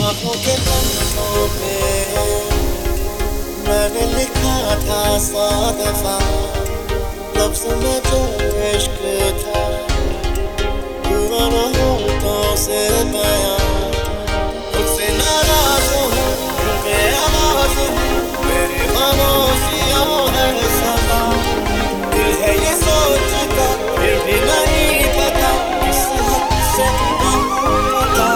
आँखों के पन्नों पे मैंने लिखा था 100 दफा लफ्ज़ में जो इश्क था हुआ न होठों से बयां मुझसे नाराज़ हूँ बेआवाज़ हूँ मेरी खामोशियों है समा दिल है ये सोचता फिर भी नहीं पता किस हद से पता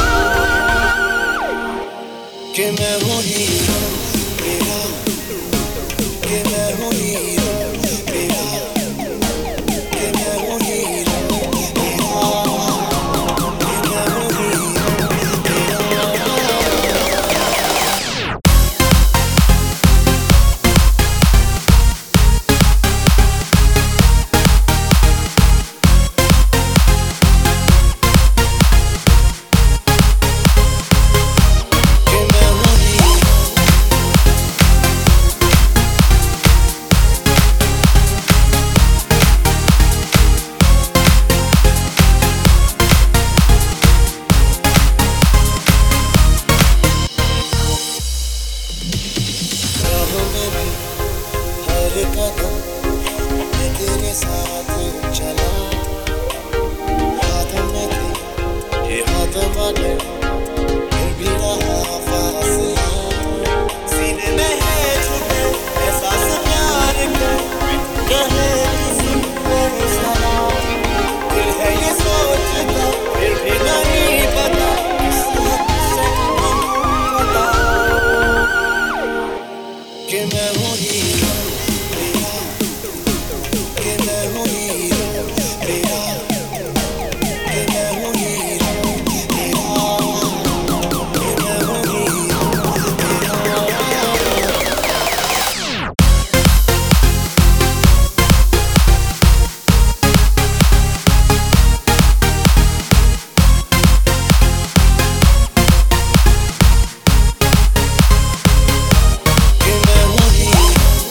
कि मैं हूँ हीरो तेरा कि मैं हूँ हीरो तेरा कि मैं हूँ हीरो तेरा कि मैं हूँ हीरो तेरा हर कदम मैं तेरे साथ चला हाथ में थे ये हाथ मगर फिर भी रहा फासला सीने में है छुपे एहसास प्यार का कहे किसी को सलाम दिल है ये सोचता फिर भी नहीं पता किस हद से पता कि मैं हूँ हीरो तेरा कि मैं हूँ हीरो तेरा कि मैं हूँ हीरो तेरा कि मैं हूँ हीरो तेरा कि मैं हूँ हीरो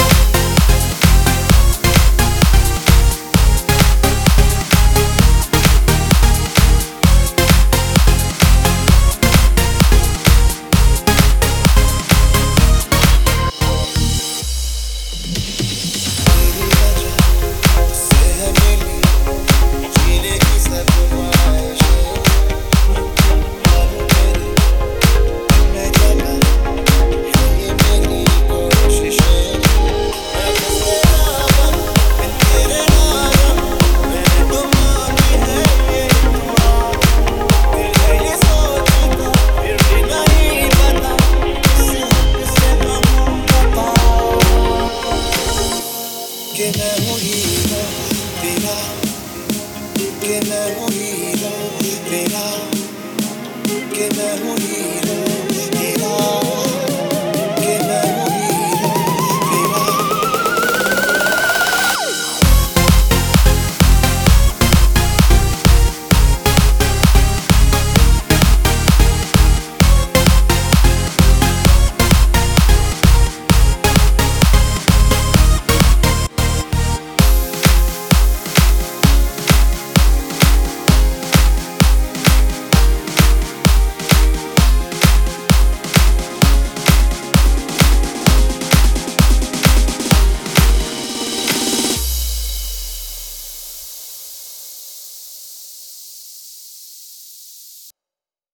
तेरी वजह से है मिली जीने की सब ख्वाहिशें और तेरे मैं जगह है ये मेरी कोशिशें मैं बस तेरा बनूं मैं तेरे ना रहूं मैंने तो मांगी है ये दुआ दिल है ये सोचता फिर भी नहीं पता किस हद से पता कि मैं हूँ हीरो तेरा कि मैं हूँ हीरो तेरा कि मैं हूँ हीरो